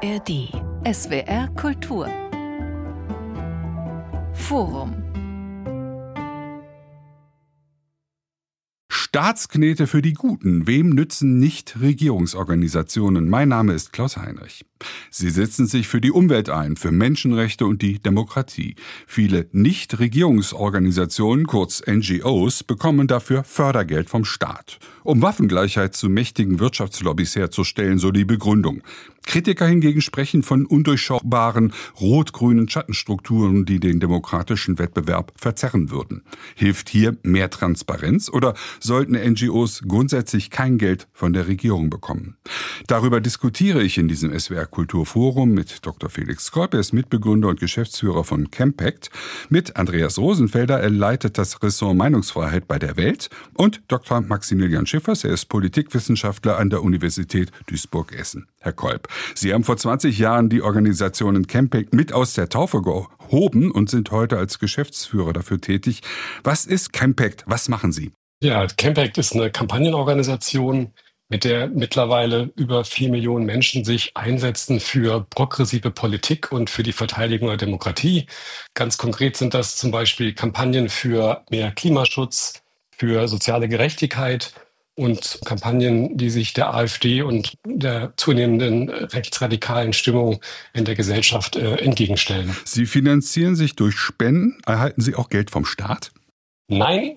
ARD. SWR Kultur. Forum. Staatsknete für die Guten. Wem nützen Nichtregierungsorganisationen? Mein Name ist Klaus Heinrich. Sie setzen sich für die Umwelt ein, für Menschenrechte und die Demokratie. Viele Nichtregierungsorganisationen, kurz NGOs, bekommen dafür Fördergeld vom Staat, um Waffengleichheit zu mächtigen Wirtschaftslobbys herzustellen, so die Begründung. Kritiker hingegen sprechen von undurchschaubaren rot-grünen Schattenstrukturen, die den demokratischen Wettbewerb verzerren würden. Hilft hier mehr Transparenz oder sollten NGOs grundsätzlich kein Geld von der Regierung bekommen? Darüber diskutiere ich in diesem SWR Kulturforum mit Dr. Felix Kolb, er ist Mitbegründer und Geschäftsführer von Campact, mit Andreas Rosenfelder, er leitet das Ressort Meinungsfreiheit bei der Welt, und Dr. Maximilian Schiffers, er ist Politikwissenschaftler an der Universität Duisburg-Essen. Herr Kolb, Sie haben vor 20 Jahren die Organisation Campact mit aus der Taufe gehoben und sind heute als Geschäftsführer dafür tätig. Was ist Campact? Was machen Sie? Ja, Campact ist eine Kampagnenorganisation, mit der mittlerweile über 4 Millionen Menschen sich einsetzen für progressive Politik und für die Verteidigung der Demokratie. Ganz konkret sind das zum Beispiel Kampagnen für mehr Klimaschutz, für soziale Gerechtigkeit und Kampagnen, die sich der AfD und der zunehmenden rechtsradikalen Stimmung in der Gesellschaft entgegenstellen. Sie finanzieren sich durch Spenden. Erhalten Sie auch Geld vom Staat? Nein,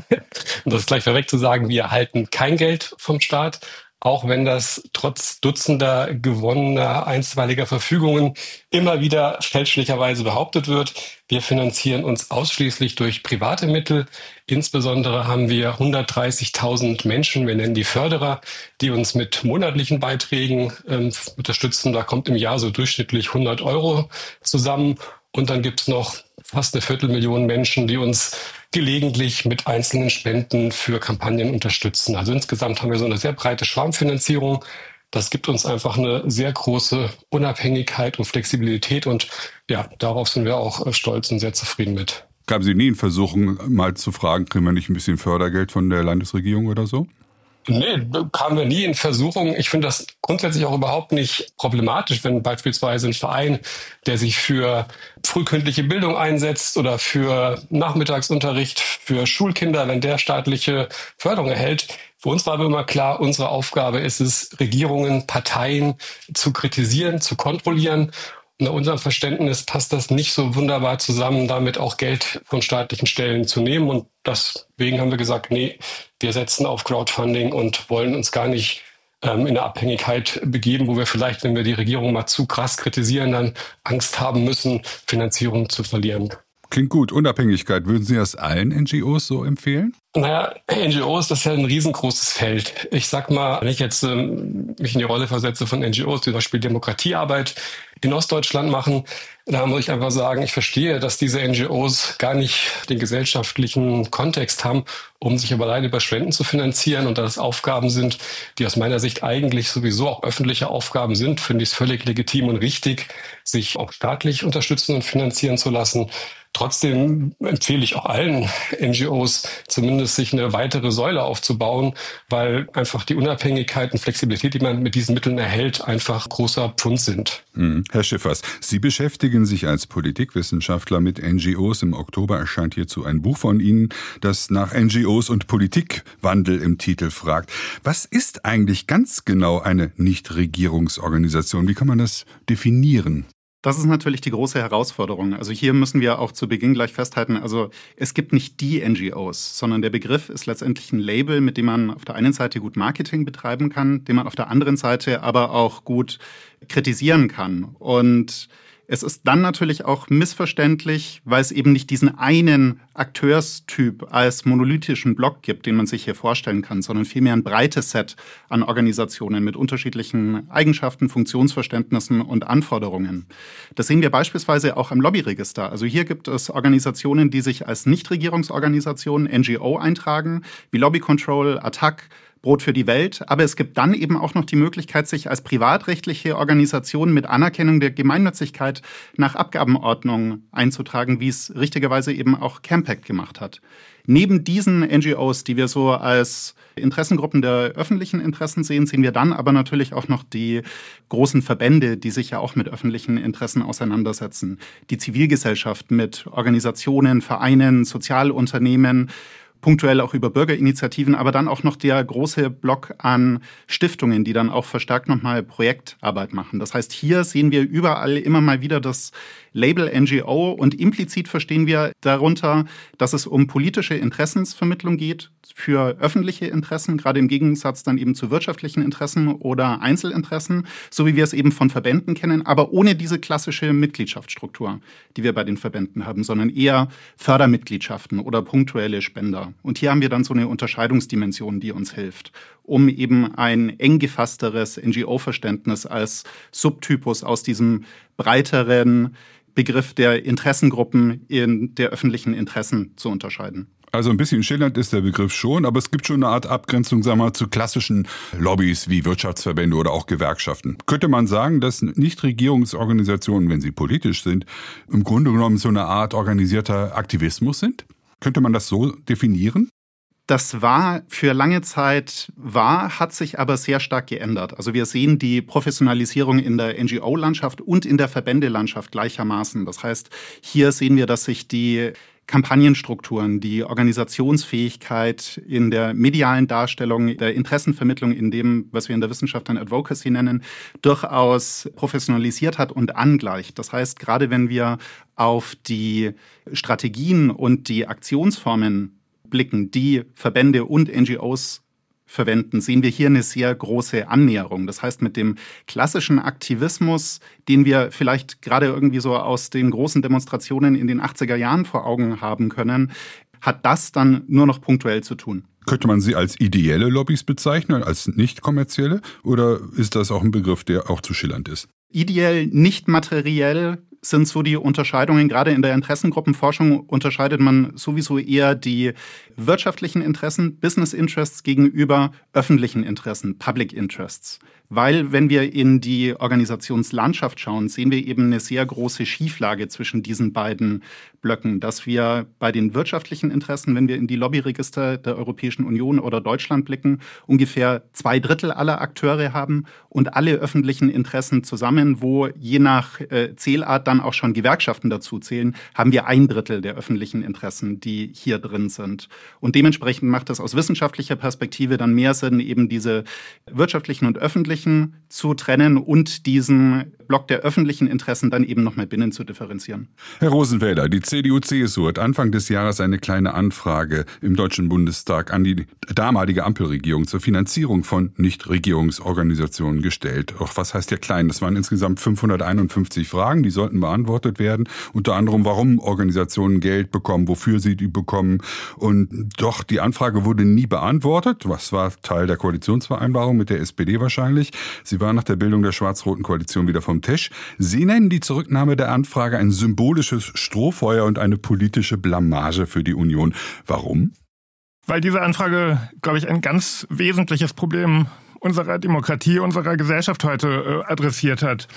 um das gleich vorweg zu sagen, wir erhalten kein Geld vom Staat, auch wenn das trotz dutzender gewonnener einstweiliger Verfügungen immer wieder fälschlicherweise behauptet wird. Wir finanzieren uns ausschließlich durch private Mittel. Insbesondere haben wir 130.000 Menschen, wir nennen die Förderer, die uns mit monatlichen Beiträgen unterstützen. Da kommt im Jahr so durchschnittlich 100 € zusammen. Und dann gibt's noch fast 250.000 Menschen, die uns gelegentlich mit einzelnen Spenden für Kampagnen unterstützen. Also insgesamt haben wir so eine sehr breite Schwarmfinanzierung. Das gibt uns einfach eine sehr große Unabhängigkeit und Flexibilität. Und ja, darauf sind wir auch stolz und sehr zufrieden mit. Haben Sie nie in Versuchung, mal zu fragen, kriegen wir nicht ein bisschen Fördergeld von der Landesregierung oder so? Nee, kamen wir nie in Versuchung. Ich finde das grundsätzlich auch überhaupt nicht problematisch, wenn beispielsweise ein Verein, der sich für frühkindliche Bildung einsetzt oder für Nachmittagsunterricht für Schulkinder, wenn der staatliche Förderung erhält. Für uns war aber immer klar, unsere Aufgabe ist es, Regierungen, Parteien zu kritisieren, zu kontrollieren. Nach unserem Verständnis passt das nicht so wunderbar zusammen, damit auch Geld von staatlichen Stellen zu nehmen. Und deswegen haben wir gesagt, nee, wir setzen auf Crowdfunding und wollen uns gar nicht in eine Abhängigkeit begeben, wo wir vielleicht, wenn wir die Regierung mal zu krass kritisieren, dann Angst haben müssen, Finanzierung zu verlieren. Klingt gut. Unabhängigkeit, würden Sie das allen NGOs so empfehlen? Naja, NGOs, das ist ja ein riesengroßes Feld. Ich sag mal, wenn ich jetzt mich in die Rolle versetze von NGOs, die zum Beispiel Demokratiearbeit in Ostdeutschland machen, da muss ich einfach sagen, ich verstehe, dass diese NGOs gar nicht den gesellschaftlichen Kontext haben, um sich aber allein über Spenden zu finanzieren, und da das Aufgaben sind, die aus meiner Sicht eigentlich sowieso auch öffentliche Aufgaben sind, finde ich es völlig legitim und richtig, sich auch staatlich unterstützen und finanzieren zu lassen. Trotzdem empfehle ich auch allen NGOs, zumindest sich eine weitere Säule aufzubauen, weil einfach die Unabhängigkeit und Flexibilität, die man mit diesen Mitteln erhält, einfach großer Pfund sind. Herr Schiffers, Sie beschäftigen sich als Politikwissenschaftler mit NGOs. Im Oktober erscheint hierzu ein Buch von Ihnen, das nach NGOs und Politikwandel im Titel fragt. Was ist eigentlich ganz genau eine Nichtregierungsorganisation? Wie kann man das definieren? Das ist natürlich die große Herausforderung. Also hier müssen wir auch zu Beginn gleich festhalten, also es gibt nicht die NGOs, sondern der Begriff ist letztendlich ein Label, mit dem man auf der einen Seite gut Marketing betreiben kann, den man auf der anderen Seite aber auch gut kritisieren kann. Und es ist dann natürlich auch missverständlich, weil es eben nicht diesen einen Akteurstyp als monolithischen Block gibt, den man sich hier vorstellen kann, sondern vielmehr ein breites Set an Organisationen mit unterschiedlichen Eigenschaften, Funktionsverständnissen und Anforderungen. Das sehen wir beispielsweise auch am Lobbyregister. Also hier gibt es Organisationen, die sich als Nichtregierungsorganisationen, NGO, eintragen, wie Lobby Control, ATTAC, Brot für die Welt. Aber es gibt dann eben auch noch die Möglichkeit, sich als privatrechtliche Organisation mit Anerkennung der Gemeinnützigkeit nach Abgabenordnung einzutragen, wie es richtigerweise eben auch Campact gemacht hat. Neben diesen NGOs, die wir so als Interessengruppen der öffentlichen Interessen sehen, sehen wir dann aber natürlich auch noch die großen Verbände, die sich ja auch mit öffentlichen Interessen auseinandersetzen. Die Zivilgesellschaft mit Organisationen, Vereinen, Sozialunternehmen, punktuell auch über Bürgerinitiativen, aber dann auch noch der große Block an Stiftungen, die dann auch verstärkt nochmal Projektarbeit machen. Das heißt, hier sehen wir überall immer mal wieder das Label NGO und implizit verstehen wir darunter, dass es um politische Interessensvermittlung geht für öffentliche Interessen, gerade im Gegensatz dann eben zu wirtschaftlichen Interessen oder Einzelinteressen, so wie wir es eben von Verbänden kennen, aber ohne diese klassische Mitgliedschaftsstruktur, die wir bei den Verbänden haben, sondern eher Fördermitgliedschaften oder punktuelle Spender. Und hier haben wir dann so eine Unterscheidungsdimension, die uns hilft, um eben ein eng gefassteres NGO-Verständnis als Subtypus aus diesem breiteren Begriff der Interessengruppen in der öffentlichen Interessen zu unterscheiden. Also ein bisschen schillernd ist der Begriff schon, aber es gibt schon eine Art Abgrenzung, sagen wir mal, zu klassischen Lobbys wie Wirtschaftsverbände oder auch Gewerkschaften. Könnte man sagen, dass Nichtregierungsorganisationen, wenn sie politisch sind, im Grunde genommen so eine Art organisierter Aktivismus sind? Könnte man das so definieren? Das war für lange Zeit hat sich aber sehr stark geändert. Also wir sehen die Professionalisierung in der NGO-Landschaft und in der Verbändelandschaft gleichermaßen. Das heißt, hier sehen wir, dass sich die Kampagnenstrukturen, die Organisationsfähigkeit in der medialen Darstellung, der Interessenvermittlung in dem, was wir in der Wissenschaft dann Advocacy nennen, durchaus professionalisiert hat und angleicht. Das heißt, gerade wenn wir auf die Strategien und die Aktionsformen blicken, die Verbände und NGOs verwenden, sehen wir hier eine sehr große Annäherung. Das heißt, mit dem klassischen Aktivismus, den wir vielleicht gerade irgendwie so aus den großen Demonstrationen in den 80er Jahren vor Augen haben können, hat das dann nur noch punktuell zu tun. Könnte man sie als ideelle Lobbys bezeichnen, als nicht kommerzielle? Oder ist das auch ein Begriff, der auch zu schillernd ist? Ideell, nicht materiell sind so die Unterscheidungen. Gerade in der Interessengruppenforschung unterscheidet man sowieso eher die wirtschaftlichen Interessen, Business Interests gegenüber öffentlichen Interessen, Public Interests. Weil, wenn wir in die Organisationslandschaft schauen, sehen wir eben eine sehr große Schieflage zwischen diesen beiden Blöcken, dass wir bei den wirtschaftlichen Interessen, wenn wir in die Lobbyregister der Europäischen Union oder Deutschland blicken, ungefähr 2/3 aller Akteure haben und alle öffentlichen Interessen zusammen, wo je nach Zählart dann auch schon Gewerkschaften dazu zählen, haben wir 1/3 der öffentlichen Interessen, die hier drin sind. Und dementsprechend macht es aus wissenschaftlicher Perspektive dann mehr Sinn, eben diese wirtschaftlichen und öffentlichen zu trennen und diesen Block der öffentlichen Interessen dann eben nochmal binnen zu differenzieren. Herr Rosenfelder, die CDU-CSU hat Anfang des Jahres eine kleine Anfrage im Deutschen Bundestag an die damalige Ampelregierung zur Finanzierung von Nichtregierungsorganisationen gestellt. Auch was heißt ja klein? Das waren insgesamt 551 Fragen, die sollten beantwortet werden. Unter anderem, warum Organisationen Geld bekommen, wofür sie die bekommen. Und doch, die Anfrage wurde nie beantwortet. Was war Teil der Koalitionsvereinbarung mit der SPD wahrscheinlich? Sie war nach der Bildung der schwarz-roten Koalition wieder vom Tisch. Sie nennen die Zurücknahme der Anfrage ein symbolisches Strohfeuer und eine politische Blamage für die Union. Warum? Weil diese Anfrage, glaube ich, ein ganz wesentliches Problem unserer Demokratie, unserer Gesellschaft heute adressiert hat.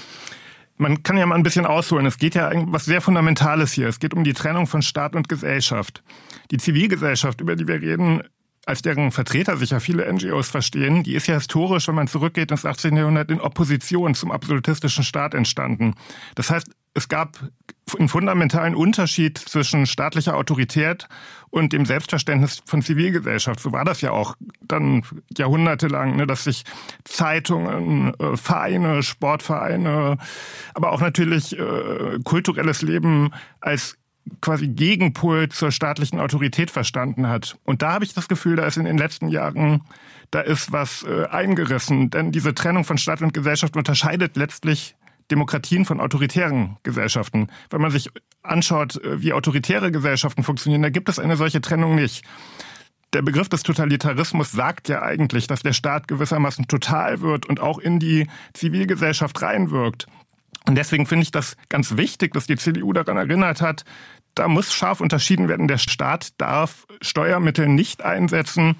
Man kann ja mal ein bisschen ausholen. Es geht ja um was sehr Fundamentales hier. Es geht um die Trennung von Staat und Gesellschaft. Die Zivilgesellschaft, über die wir reden, als deren Vertreter sich ja viele NGOs verstehen, die ist ja historisch, wenn man zurückgeht ins 18. Jahrhundert, in Opposition zum absolutistischen Staat entstanden. Das heißt, es gab einen fundamentalen Unterschied zwischen staatlicher Autorität und dem Selbstverständnis von Zivilgesellschaft. So war das ja auch dann jahrhundertelang, dass sich Zeitungen, Vereine, Sportvereine, aber auch natürlich kulturelles Leben als quasi Gegenpol zur staatlichen Autorität verstanden hat. Und da habe ich das Gefühl, da ist in den letzten Jahren, da ist was eingerissen. Denn diese Trennung von Staat und Gesellschaft unterscheidet letztlich Demokratien von autoritären Gesellschaften. Wenn man sich anschaut, wie autoritäre Gesellschaften funktionieren, da gibt es eine solche Trennung nicht. Der Begriff des Totalitarismus sagt ja eigentlich, dass der Staat gewissermaßen total wird und auch in die Zivilgesellschaft reinwirkt. Und deswegen finde ich das ganz wichtig, dass die CDU daran erinnert hat, da muss scharf unterschieden werden. Der Staat darf Steuermittel nicht einsetzen,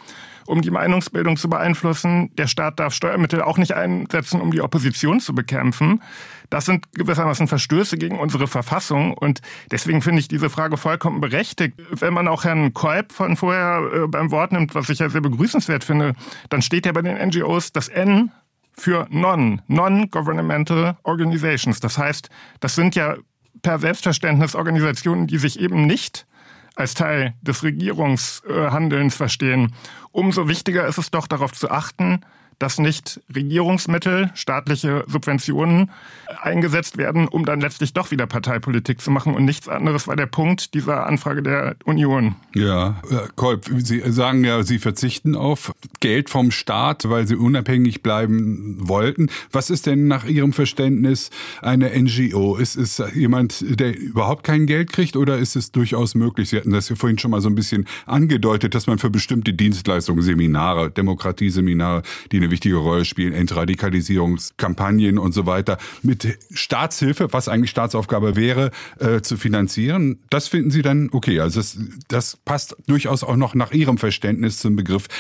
um die Meinungsbildung zu beeinflussen. Der Staat darf Steuermittel auch nicht einsetzen, um die Opposition zu bekämpfen. Das sind gewissermaßen Verstöße gegen unsere Verfassung und deswegen finde ich diese Frage vollkommen berechtigt. Wenn man auch Herrn Kolb von vorher beim Wort nimmt, was ich ja sehr begrüßenswert finde, dann steht ja bei den NGOs das N für Non-Governmental Organizations. Das heißt, das sind ja per Selbstverständnis Organisationen, die sich eben nicht als Teil des Regierungshandelns verstehen. Umso wichtiger ist es doch, darauf zu achten, dass nicht Regierungsmittel, staatliche Subventionen eingesetzt werden, um dann letztlich doch wieder Parteipolitik zu machen. Und nichts anderes war der Punkt dieser Anfrage der Union. Ja, Herr Kolb, Sie sagen ja, Sie verzichten auf Geld vom Staat, weil Sie unabhängig bleiben wollten. Was ist denn nach Ihrem Verständnis eine NGO? Ist es jemand, der überhaupt kein Geld kriegt oder ist es durchaus möglich? Sie hatten das ja vorhin schon mal so ein bisschen angedeutet, dass man für bestimmte Dienstleistungen, Seminare, Demokratieseminare, die eine wichtige Rolle spielen, Entradikalisierungskampagnen und so weiter, mit Staatshilfe, was eigentlich Staatsaufgabe wäre, zu finanzieren. Das finden Sie dann okay. Also das passt durchaus auch noch nach Ihrem Verständnis zum Begriff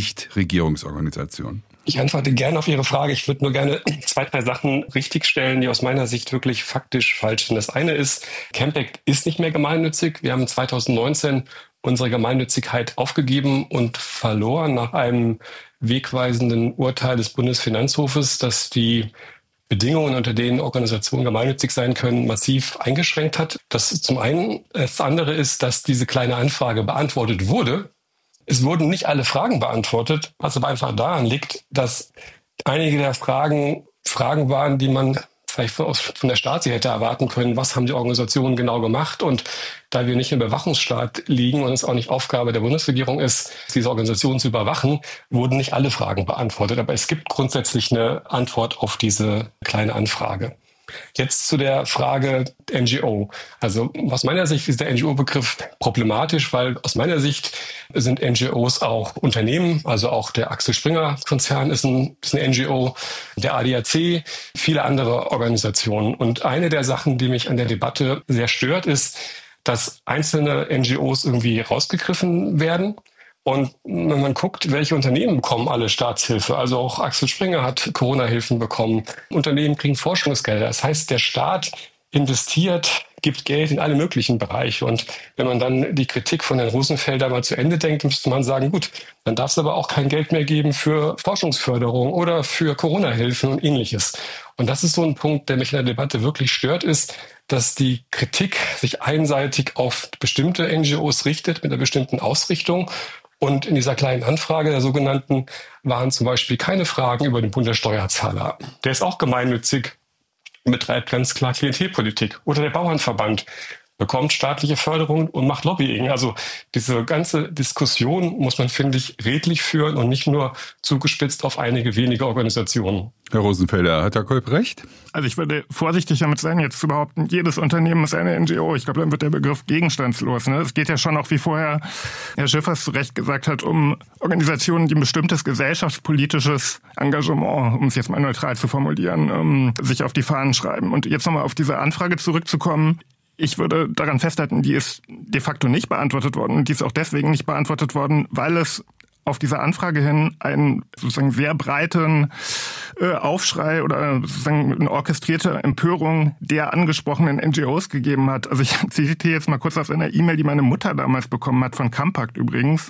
Nichtregierungsorganisation. Ich antworte gerne auf Ihre Frage. Ich würde nur gerne 2, 3 Sachen richtigstellen, die aus meiner Sicht wirklich faktisch falsch sind. Das eine ist, Campact ist nicht mehr gemeinnützig. Wir haben 2019 unsere Gemeinnützigkeit aufgegeben und verloren nach einem wegweisenden Urteil des Bundesfinanzhofes, das die Bedingungen, unter denen Organisationen gemeinnützig sein können, massiv eingeschränkt hat. Das ist zum einen. Das andere ist, dass diese kleine Anfrage beantwortet wurde. Es wurden nicht alle Fragen beantwortet, was aber einfach daran liegt, dass einige der Fragen waren, die man vielleicht von der Stasi hätte erwarten können, was haben die Organisationen genau gemacht. Und da wir nicht im Überwachungsstaat liegen und es auch nicht Aufgabe der Bundesregierung ist, diese Organisationen zu überwachen, wurden nicht alle Fragen beantwortet. Aber es gibt grundsätzlich eine Antwort auf diese kleine Anfrage. Jetzt zu der Frage NGO. Also aus meiner Sicht ist der NGO-Begriff problematisch, weil aus meiner Sicht sind NGOs auch Unternehmen. Also auch der Axel Springer-Konzern ist ein NGO, der ADAC, viele andere Organisationen. Und eine der Sachen, die mich an der Debatte sehr stört, ist, dass einzelne NGOs irgendwie rausgegriffen werden. Und wenn man guckt, welche Unternehmen bekommen alle Staatshilfe, also auch Axel Springer hat Corona-Hilfen bekommen, Unternehmen kriegen Forschungsgelder. Das heißt, der Staat investiert, gibt Geld in alle möglichen Bereiche. Und wenn man dann die Kritik von Herrn Rosenfelder mal zu Ende denkt, müsste man sagen, gut, dann darf es aber auch kein Geld mehr geben für Forschungsförderung oder für Corona-Hilfen und Ähnliches. Und das ist so ein Punkt, der mich in der Debatte wirklich stört, ist, dass die Kritik sich einseitig auf bestimmte NGOs richtet mit einer bestimmten Ausrichtung. Und in dieser kleinen Anfrage der sogenannten waren zum Beispiel keine Fragen über den Bundessteuerzahler. Der ist auch gemeinnützig, betreibt ganz klar Klientelpolitik. Oder der Bauernverband bekommt staatliche Förderung und macht Lobbying. Also diese ganze Diskussion muss man, finde ich, redlich führen und nicht nur zugespitzt auf einige wenige Organisationen. Herr Rosenfelder, hat Herr Kolb recht? Also ich würde vorsichtig damit sein, jetzt zu behaupten, jedes Unternehmen ist eine NGO. Ich glaube, dann wird der Begriff gegenstandslos. Ne? Es geht ja schon auch, wie vorher Herr Schiffers zu Recht gesagt hat, um Organisationen, die ein bestimmtes gesellschaftspolitisches Engagement, um es jetzt mal neutral zu formulieren, sich auf die Fahnen schreiben. Und jetzt nochmal auf diese Anfrage zurückzukommen. Ich würde daran festhalten, die ist de facto nicht beantwortet worden. Und die ist auch deswegen nicht beantwortet worden, weil es auf diese Anfrage hin einen sozusagen sehr breiten Aufschrei oder sozusagen eine orchestrierte Empörung der angesprochenen NGOs gegeben hat. Also ich zitiere jetzt mal kurz aus einer E-Mail, die meine Mutter damals bekommen hat, von Campact übrigens.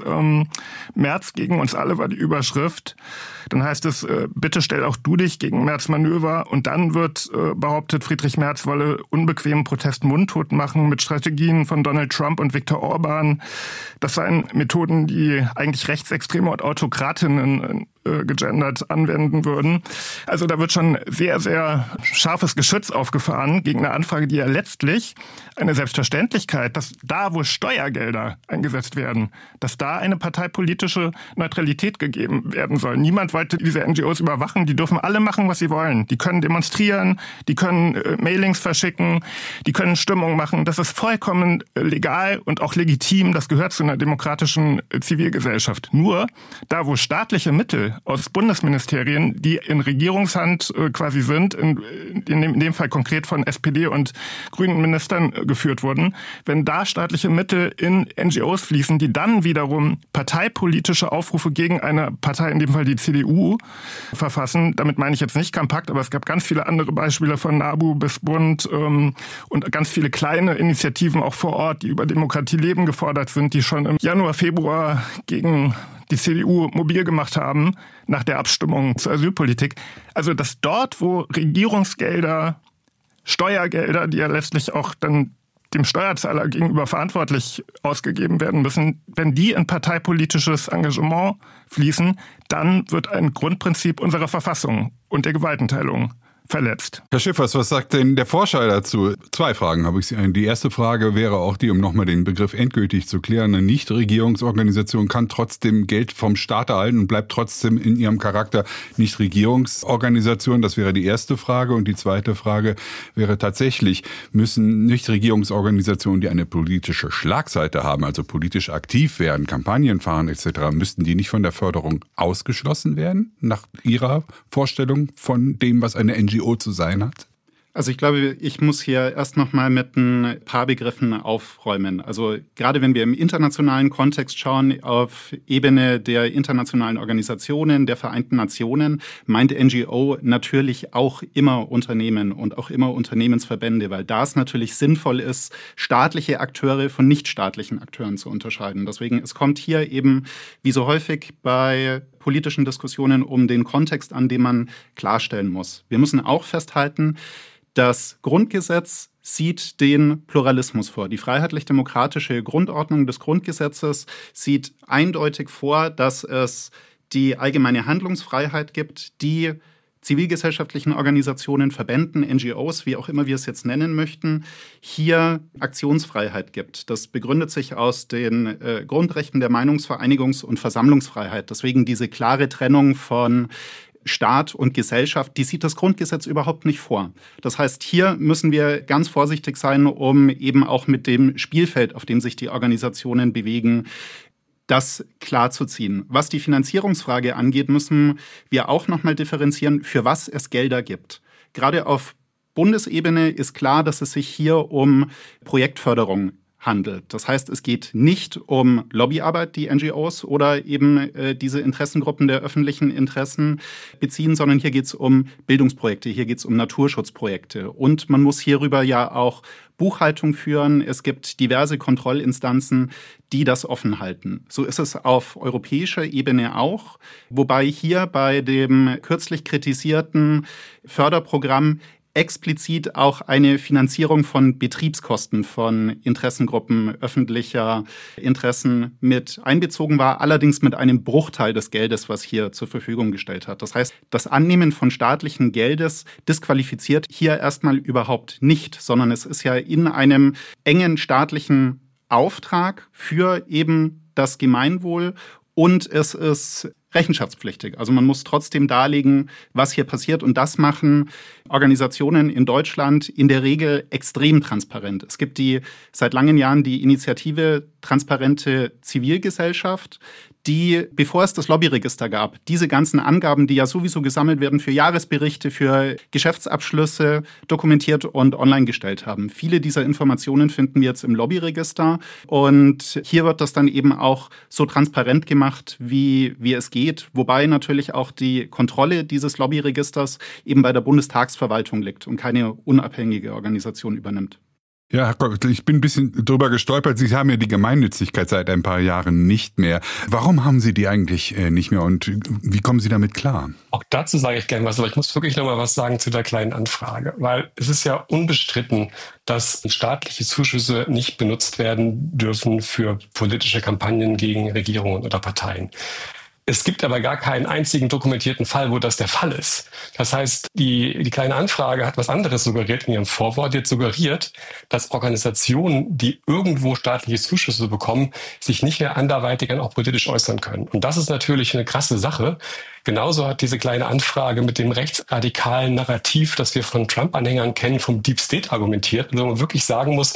Merz gegen uns alle war die Überschrift. Dann heißt es, bitte stell auch du dich gegen Merz Manöver. Und dann wird behauptet, Friedrich Merz wolle unbequemen Protest mundtot machen mit Strategien von Donald Trump und Viktor Orban. Das seien Methoden, die eigentlich Rechtsextreme und Autokratinnen gegendert anwenden würden. Also da wird schon sehr, sehr scharfes Geschütz aufgefahren gegen eine Anfrage, die ja letztlich eine Selbstverständlichkeit, dass da, wo Steuergelder eingesetzt werden, dass da eine parteipolitische Neutralität gegeben werden soll. Niemand wollte diese NGOs überwachen. Die dürfen alle machen, was sie wollen. Die können demonstrieren, die können Mailings verschicken, die können Stimmung machen. Das ist vollkommen legal und auch legitim. Das gehört zu einer demokratischen Zivilgesellschaft. Nur da, wo staatliche Mittel Mittel aus Bundesministerien, die in Regierungshand quasi sind, in dem Fall konkret von SPD und grünen Ministern geführt wurden, wenn da staatliche Mittel in NGOs fließen, die dann wiederum parteipolitische Aufrufe gegen eine Partei, in dem Fall die CDU, verfassen. Damit meine ich jetzt nicht Campakt, aber es gab ganz viele andere Beispiele von NABU bis Bund und ganz viele kleine Initiativen auch vor Ort, die über Demokratie leben gefordert sind, die schon im Januar, Februar gegen die CDU mobil gemacht haben nach der Abstimmung zur Asylpolitik. Also dass dort, wo Regierungsgelder, Steuergelder, die ja letztlich auch dann dem Steuerzahler gegenüber verantwortlich ausgegeben werden müssen, wenn die in parteipolitisches Engagement fließen, dann wird ein Grundprinzip unserer Verfassung und der Gewaltenteilung verletzt. Herr Schiffers, was sagt denn der Forscher dazu? 2 Fragen habe ich Sie. Die erste Frage wäre auch die, um nochmal den Begriff endgültig zu klären. Eine Nichtregierungsorganisation kann trotzdem Geld vom Staat erhalten und bleibt trotzdem in ihrem Charakter Nichtregierungsorganisation. Das wäre die erste Frage. Und die zweite Frage wäre tatsächlich, müssen Nichtregierungsorganisationen, die eine politische Schlagseite haben, also politisch aktiv werden, Kampagnen fahren etc., müssten die nicht von der Förderung ausgeschlossen werden, nach Ihrer Vorstellung von dem, was eine NGO zu sein hat? Also ich glaube, ich muss hier erst noch mal mit ein paar Begriffen aufräumen. Also gerade wenn wir im internationalen Kontext schauen, auf Ebene der internationalen Organisationen, der Vereinten Nationen, meint NGO natürlich auch immer Unternehmen und auch immer Unternehmensverbände, weil da es natürlich sinnvoll ist, staatliche Akteure von nichtstaatlichen Akteuren zu unterscheiden. Deswegen, es kommt hier eben, wie so häufig bei politischen Diskussionen, um den Kontext an, den man klarstellen muss. Wir müssen auch festhalten, das Grundgesetz sieht den Pluralismus vor. Die freiheitlich-demokratische Grundordnung des Grundgesetzes sieht eindeutig vor, dass es die allgemeine Handlungsfreiheit gibt, die zivilgesellschaftlichen Organisationen, Verbänden, NGOs, wie auch immer wir es jetzt nennen möchten, hier Aktionsfreiheit gibt. Das begründet sich aus den Grundrechten der Meinungsvereinigungs- und Versammlungsfreiheit. Deswegen diese klare Trennung von Staat und Gesellschaft, die sieht das Grundgesetz überhaupt nicht vor. Das heißt, hier müssen wir ganz vorsichtig sein, um eben auch mit dem Spielfeld, auf dem sich die Organisationen bewegen, das klarzuziehen. Was die Finanzierungsfrage angeht, müssen wir auch nochmal differenzieren, für was es Gelder gibt. Gerade auf Bundesebene ist klar, dass es sich hier um Projektförderung handelt. Das heißt, es geht nicht um Lobbyarbeit, die NGOs oder eben diese Interessengruppen der öffentlichen Interessen beziehen, sondern hier geht es um Bildungsprojekte, hier geht es um Naturschutzprojekte. Und man muss hierüber ja auch Buchhaltung führen. Es gibt diverse Kontrollinstanzen, die das offen halten. So ist es auf europäischer Ebene auch, wobei hier bei dem kürzlich kritisierten Förderprogramm explizit auch eine Finanzierung von Betriebskosten von Interessengruppen öffentlicher Interessen mit einbezogen war, allerdings mit einem Bruchteil des Geldes, was hier zur Verfügung gestellt hat. Das heißt, das Annehmen von staatlichen Geldes disqualifiziert hier erstmal überhaupt nicht, sondern es ist ja in einem engen staatlichen Auftrag für eben das Gemeinwohl und es ist rechenschaftspflichtig. Also man muss trotzdem darlegen, was hier passiert. Und das machen Organisationen in Deutschland in der Regel extrem transparent. Es gibt seit langen Jahren die Initiative Transparente Zivilgesellschaft, die, bevor es das Lobbyregister gab, diese ganzen Angaben, die ja sowieso gesammelt werden für Jahresberichte, für Geschäftsabschlüsse, dokumentiert und online gestellt haben. Viele dieser Informationen finden wir jetzt im Lobbyregister und hier wird das dann eben auch so transparent gemacht, wie es geht, wobei natürlich auch die Kontrolle dieses Lobbyregisters eben bei der Bundestagsverwaltung liegt und keine unabhängige Organisation übernimmt. Ja, Herr Koch, ich bin ein bisschen drüber gestolpert. Sie haben ja die Gemeinnützigkeit seit ein paar Jahren nicht mehr. Warum haben Sie die eigentlich nicht mehr und wie kommen Sie damit klar? Auch dazu sage ich gerne was, aber ich muss wirklich noch mal was sagen zu der kleinen Anfrage, weil es ist ja unbestritten, dass staatliche Zuschüsse nicht benutzt werden dürfen für politische Kampagnen gegen Regierungen oder Parteien. Es gibt aber gar keinen einzigen dokumentierten Fall, wo das der Fall ist. Das heißt, die kleine Anfrage hat was anderes suggeriert in ihrem Vorwort. Jetzt suggeriert, dass Organisationen, die irgendwo staatliche Zuschüsse bekommen, sich nicht mehr anderweitig auch politisch äußern können. Und das ist natürlich eine krasse Sache. Genauso hat diese kleine Anfrage mit dem rechtsradikalen Narrativ, das wir von Trump-Anhängern kennen, vom Deep State argumentiert, wo man wirklich sagen muss,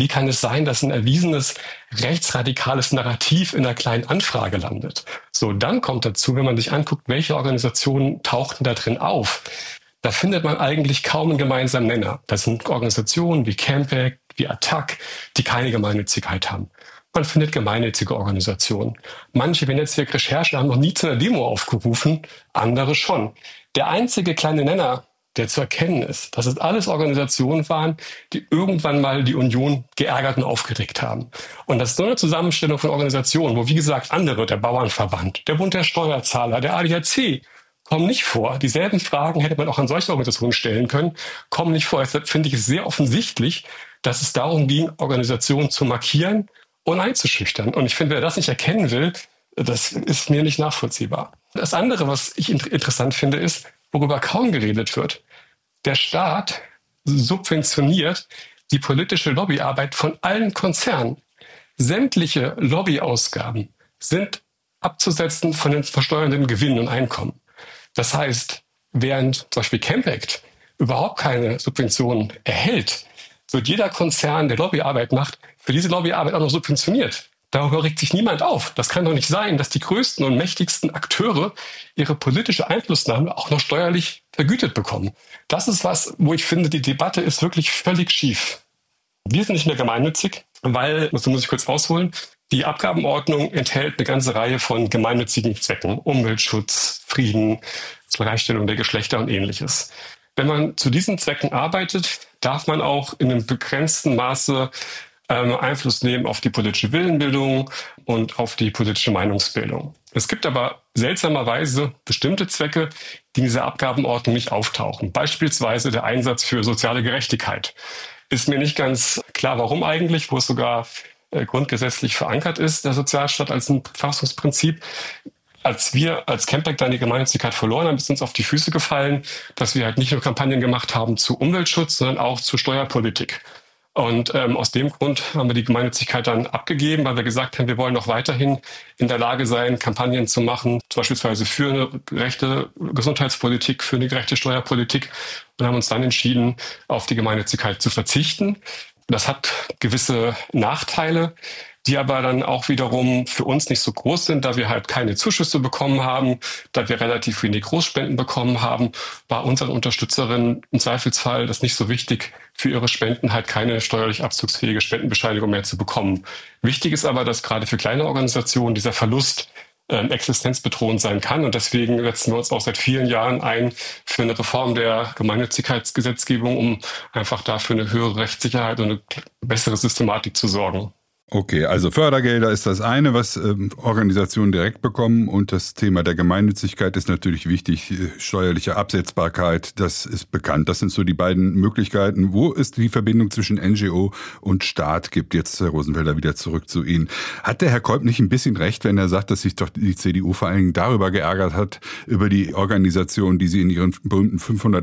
Wie kann es sein, dass ein erwiesenes rechtsradikales Narrativ in einer kleinen Anfrage landet? So, dann kommt dazu, wenn man sich anguckt, welche Organisationen tauchten da drin auf. Da findet man eigentlich kaum einen gemeinsamen Nenner. Das sind Organisationen wie Campact, wie Attac, die keine Gemeinnützigkeit haben. Man findet gemeinnützige Organisationen. Manche wie Netzwerk Recherche haben noch nie zu einer Demo aufgerufen, andere schon. Der einzige kleine Nenner, der zu erkennen ist, dass es alles Organisationen waren, die irgendwann mal die Union geärgert und aufgeregt haben. Und das ist so eine Zusammenstellung von Organisationen, wo, wie gesagt, andere, der Bauernverband, der Bund der Steuerzahler, der ADAC, kommen nicht vor. Dieselben Fragen hätte man auch an solche Organisationen stellen können, kommen nicht vor. Deshalb finde ich es sehr offensichtlich, dass es darum ging, Organisationen zu markieren und einzuschüchtern. Und ich finde, wer das nicht erkennen will, das ist mir nicht nachvollziehbar. Das andere, was ich interessant finde, ist, worüber kaum geredet wird. Der Staat subventioniert die politische Lobbyarbeit von allen Konzernen. Sämtliche Lobbyausgaben sind abzusetzen von den versteuernden Gewinnen und Einkommen. Das heißt, während zum Beispiel Campact überhaupt keine Subventionen erhält, wird jeder Konzern, der Lobbyarbeit macht, für diese Lobbyarbeit auch noch subventioniert. Darüber regt sich niemand auf. Das kann doch nicht sein, dass die größten und mächtigsten Akteure ihre politische Einflussnahme auch noch steuerlich vergütet bekommen. Das ist was, wo ich finde, die Debatte ist wirklich völlig schief. Wir sind nicht mehr gemeinnützig, weil, das muss ich kurz ausholen, die Abgabenordnung enthält eine ganze Reihe von gemeinnützigen Zwecken. Umweltschutz, Frieden, Gleichstellung der Geschlechter und Ähnliches. Wenn man zu diesen Zwecken arbeitet, darf man auch in einem begrenzten Maße Einfluss nehmen auf die politische Willenbildung und auf die politische Meinungsbildung. Es gibt aber seltsamerweise bestimmte Zwecke, die in dieser Abgabenordnung nicht auftauchen. Beispielsweise der Einsatz für soziale Gerechtigkeit. Ist mir nicht ganz klar, warum eigentlich, wo es sogar grundgesetzlich verankert ist, der Sozialstaat als ein Verfassungsprinzip. Als wir als Campact dann die Gemeinnützigkeit verloren haben, ist uns auf die Füße gefallen, dass wir halt nicht nur Kampagnen gemacht haben zu Umweltschutz, sondern auch zu Steuerpolitik. Und aus dem Grund haben wir die Gemeinnützigkeit dann abgegeben, weil wir gesagt haben, wir wollen noch weiterhin in der Lage sein, Kampagnen zu machen, beispielsweise für eine gerechte Gesundheitspolitik, für eine gerechte Steuerpolitik, und haben uns dann entschieden, auf die Gemeinnützigkeit zu verzichten. Das hat gewisse Nachteile, die aber dann auch wiederum für uns nicht so groß sind, da wir halt keine Zuschüsse bekommen haben, da wir relativ wenig Großspenden bekommen haben, war unseren Unterstützerinnen im Zweifelsfall das nicht so wichtig, für ihre Spenden halt keine steuerlich abzugsfähige Spendenbescheinigung mehr zu bekommen. Wichtig ist aber, dass gerade für kleine Organisationen dieser Verlust existenzbedrohend sein kann. Und deswegen setzen wir uns auch seit vielen Jahren ein für eine Reform der Gemeinnützigkeitsgesetzgebung, um einfach dafür eine höhere Rechtssicherheit und eine bessere Systematik zu sorgen. Okay, also Fördergelder ist das eine, was Organisationen direkt bekommen, und das Thema der Gemeinnützigkeit ist natürlich wichtig. Steuerliche Absetzbarkeit, das ist bekannt. Das sind so die beiden Möglichkeiten, wo es die Verbindung zwischen NGO und Staat gibt. Jetzt, Herr Rosenfelder, wieder zurück zu Ihnen. Hat der Herr Kolb nicht ein bisschen recht, wenn er sagt, dass sich doch die CDU vor allen Dingen darüber geärgert hat, über die Organisation, die sie in ihren berühmten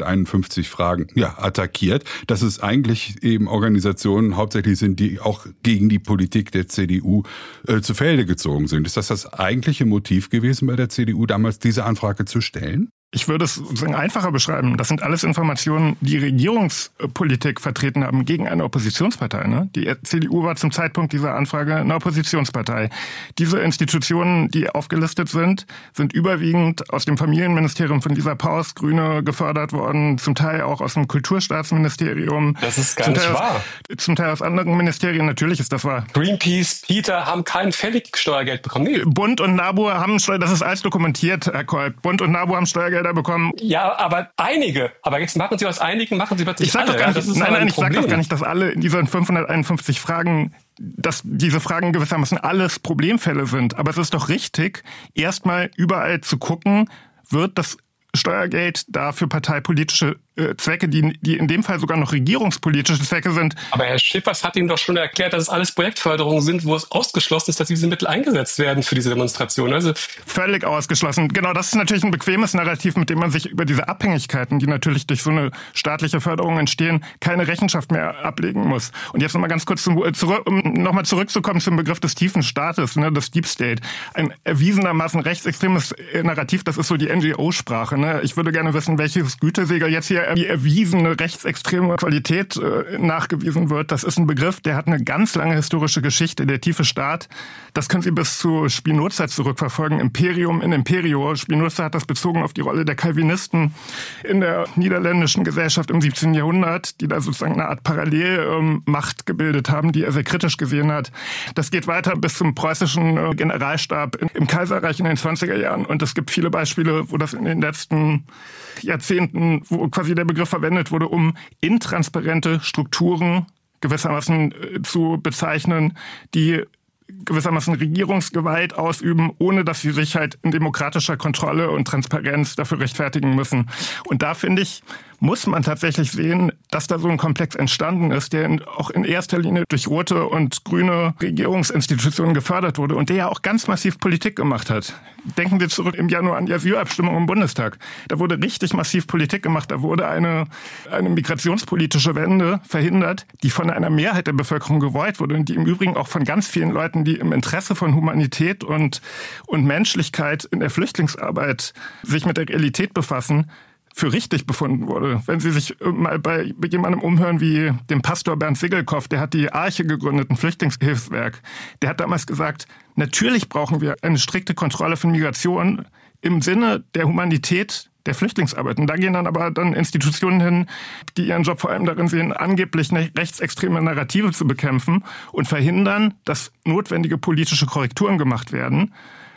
551 Fragen attackiert, dass es eigentlich eben Organisationen hauptsächlich sind, die auch gegen die Politik der CDU zu Felde gezogen sind. Ist das eigentliche Motiv gewesen bei der CDU, damals diese Anfrage zu stellen? Ich würde es sozusagen einfacher beschreiben. Das sind alles Informationen, die Regierungspolitik vertreten haben gegen eine Oppositionspartei. Ne? Die CDU war zum Zeitpunkt dieser Anfrage eine Oppositionspartei. Diese Institutionen, die aufgelistet sind überwiegend aus dem Familienministerium von Lisa Paus, Grüne, gefördert worden, zum Teil auch aus dem Kulturstaatsministerium. Das ist gar nicht wahr. Zum Teil aus anderen Ministerien, natürlich ist das wahr. Greenpeace, PETA haben kein Steuergeld bekommen. Nee. Bund und NABU haben das ist alles dokumentiert, Herr Kolb. Bund und NABU haben Steuergelder bekommen. Ja, aber einige. Aber jetzt machen Sie aus einigen, machen Sie plötzlich alle. Ich sage doch gar nicht, dass alle in diesen 551 Fragen, dass diese Fragen gewissermaßen alles Problemfälle sind. Aber es ist doch richtig, erstmal überall zu gucken, wird das Steuergeld da für parteipolitische Zwecke, die in dem Fall sogar noch regierungspolitische Zwecke sind. Aber Herr Schippers hat Ihnen doch schon erklärt, dass es alles Projektförderungen sind, wo es ausgeschlossen ist, dass diese Mittel eingesetzt werden für diese Demonstration. Also völlig ausgeschlossen. Genau, das ist natürlich ein bequemes Narrativ, mit dem man sich über diese Abhängigkeiten, die natürlich durch so eine staatliche Förderung entstehen, keine Rechenschaft mehr ablegen muss. Und jetzt nochmal ganz kurz nochmal zurückzukommen zum Begriff des tiefen Staates, ne, des Deep State. Ein erwiesenermaßen rechtsextremes Narrativ, das ist so die NGO-Sprache. Ne? Ich würde gerne wissen, welches Gütesiegel jetzt hier die erwiesene rechtsextreme Qualität nachgewiesen wird. Das ist ein Begriff, der hat eine ganz lange historische Geschichte. Der tiefe Staat, das können Sie bis zu Spinoza zurückverfolgen. Imperium in Imperio. Spinoza hat das bezogen auf die Rolle der Calvinisten in der niederländischen Gesellschaft im 17. Jahrhundert, die da sozusagen eine Art Parallelmacht gebildet haben, die er sehr kritisch gesehen hat. Das geht weiter bis zum preußischen Generalstab im Kaiserreich in den 20er Jahren. Und es gibt viele Beispiele, wo das in den letzten Jahrzehnten, wo quasi der Begriff verwendet wurde, um intransparente Strukturen gewissermaßen zu bezeichnen, die gewissermaßen Regierungsgewalt ausüben, ohne dass sie sich halt in demokratischer Kontrolle und Transparenz dafür rechtfertigen müssen. Und da, finde ich, muss man tatsächlich sehen, dass da so ein Komplex entstanden ist, der auch in erster Linie durch rote und grüne Regierungsinstitutionen gefördert wurde und der ja auch ganz massiv Politik gemacht hat. Denken wir zurück im Januar an die Asylabstimmung im Bundestag. Da wurde richtig massiv Politik gemacht. Da wurde eine migrationspolitische Wende verhindert, die von einer Mehrheit der Bevölkerung gewollt wurde und die im Übrigen auch von ganz vielen Leuten, die im Interesse von Humanität und Menschlichkeit in der Flüchtlingsarbeit sich mit der Realität befassen, für richtig befunden wurde. Wenn Sie sich mal bei jemandem umhören wie dem Pastor Bernd Sigelkopf, der hat die Arche gegründet, ein Flüchtlingshilfswerk, der hat damals gesagt, natürlich brauchen wir eine strikte Kontrolle von Migration im Sinne der Humanität der Flüchtlingsarbeit. Und da gehen dann aber Institutionen hin, die ihren Job vor allem darin sehen, angeblich rechtsextreme Narrative zu bekämpfen und verhindern, dass notwendige politische Korrekturen gemacht werden.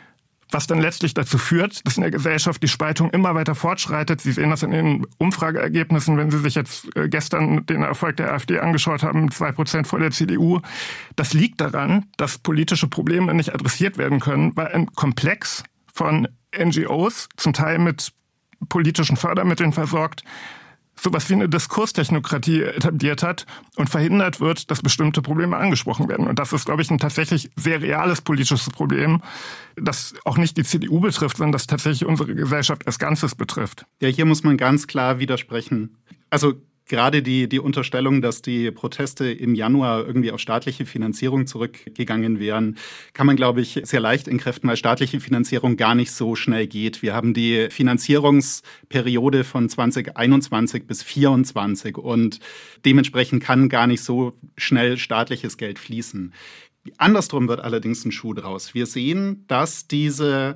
Was dann letztlich dazu führt, dass in der Gesellschaft die Spaltung immer weiter fortschreitet. Sie sehen das in den Umfrageergebnissen, wenn Sie sich jetzt gestern den Erfolg der AfD angeschaut haben, 2% vor der CDU. Das liegt daran, dass politische Probleme nicht adressiert werden können, weil ein Komplex von NGOs, zum Teil mit politischen Fördermitteln versorgt, sowas wie eine Diskurstechnokratie etabliert hat und verhindert wird, dass bestimmte Probleme angesprochen werden. Und das ist, glaube ich, ein tatsächlich sehr reales politisches Problem, das auch nicht die CDU betrifft, sondern das tatsächlich unsere Gesellschaft als Ganzes betrifft. Ja, hier muss man ganz klar widersprechen. Also gerade die Unterstellung, dass die Proteste im Januar irgendwie auf staatliche Finanzierung zurückgegangen wären, kann man, glaube ich, sehr leicht entkräften, weil staatliche Finanzierung gar nicht so schnell geht. Wir haben die Finanzierungsperiode von 2021 bis 2024 und dementsprechend kann gar nicht so schnell staatliches Geld fließen. Andersrum wird allerdings ein Schuh draus. Wir sehen, dass diese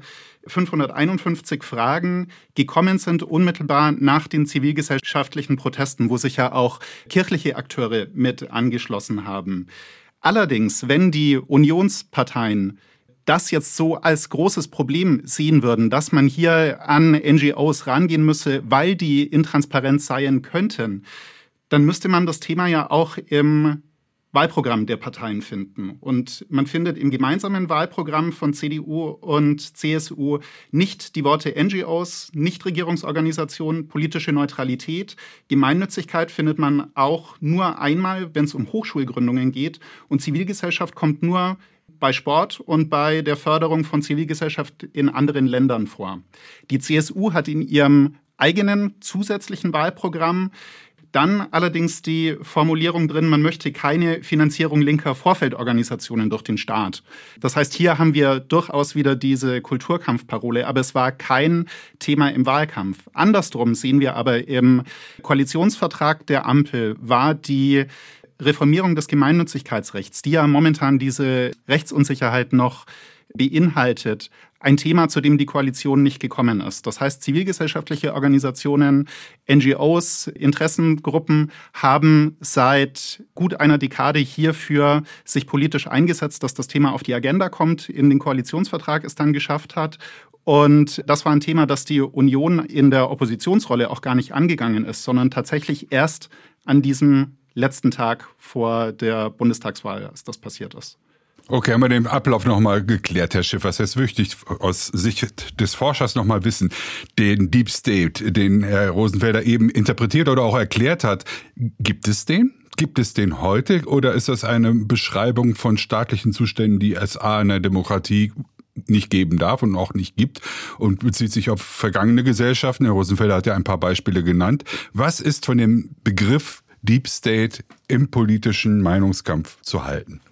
551 Fragen gekommen sind unmittelbar nach den zivilgesellschaftlichen Protesten, wo sich ja auch kirchliche Akteure mit angeschlossen haben. Allerdings, wenn die Unionsparteien das jetzt so als großes Problem sehen würden, dass man hier an NGOs rangehen müsse, weil die intransparent sein könnten, dann müsste man das Thema ja auch im Wahlprogramm der Parteien finden. Und man findet im gemeinsamen Wahlprogramm von CDU und CSU nicht die Worte NGOs, Nichtregierungsorganisationen, politische Neutralität. Gemeinnützigkeit findet man auch nur einmal, wenn es um Hochschulgründungen geht. Und Zivilgesellschaft kommt nur bei Sport und bei der Förderung von Zivilgesellschaft in anderen Ländern vor. Die CSU hat in ihrem eigenen zusätzlichen Wahlprogramm dann allerdings die Formulierung drin, man möchte keine Finanzierung linker Vorfeldorganisationen durch den Staat. Das heißt, hier haben wir durchaus wieder diese Kulturkampfparole, aber es war kein Thema im Wahlkampf. Andersrum sehen wir aber im Koalitionsvertrag der Ampel war die Reformierung des Gemeinnützigkeitsrechts, die ja momentan diese Rechtsunsicherheit noch beinhaltet, ein Thema, zu dem die Koalition nicht gekommen ist. Das heißt, zivilgesellschaftliche Organisationen, NGOs, Interessengruppen haben seit gut einer Dekade hierfür sich politisch eingesetzt, dass das Thema auf die Agenda kommt, in den Koalitionsvertrag es dann geschafft hat. Und das war ein Thema, das die Union in der Oppositionsrolle auch gar nicht angegangen ist, sondern tatsächlich erst an diesem letzten Tag vor der Bundestagswahl, als das passiert ist. Okay, haben wir den Ablauf nochmal geklärt, Herr Schiffers. Jetzt möchte ich aus Sicht des Forschers nochmal wissen, den Deep State, den Herr Rosenfelder eben interpretiert oder auch erklärt hat, gibt es den? Gibt es den heute oder ist das eine Beschreibung von staatlichen Zuständen, die es in der Demokratie nicht geben darf und auch nicht gibt und bezieht sich auf vergangene Gesellschaften? Herr Rosenfelder hat ja ein paar Beispiele genannt. Was ist von dem Begriff Deep State im politischen Meinungskampf zu halten?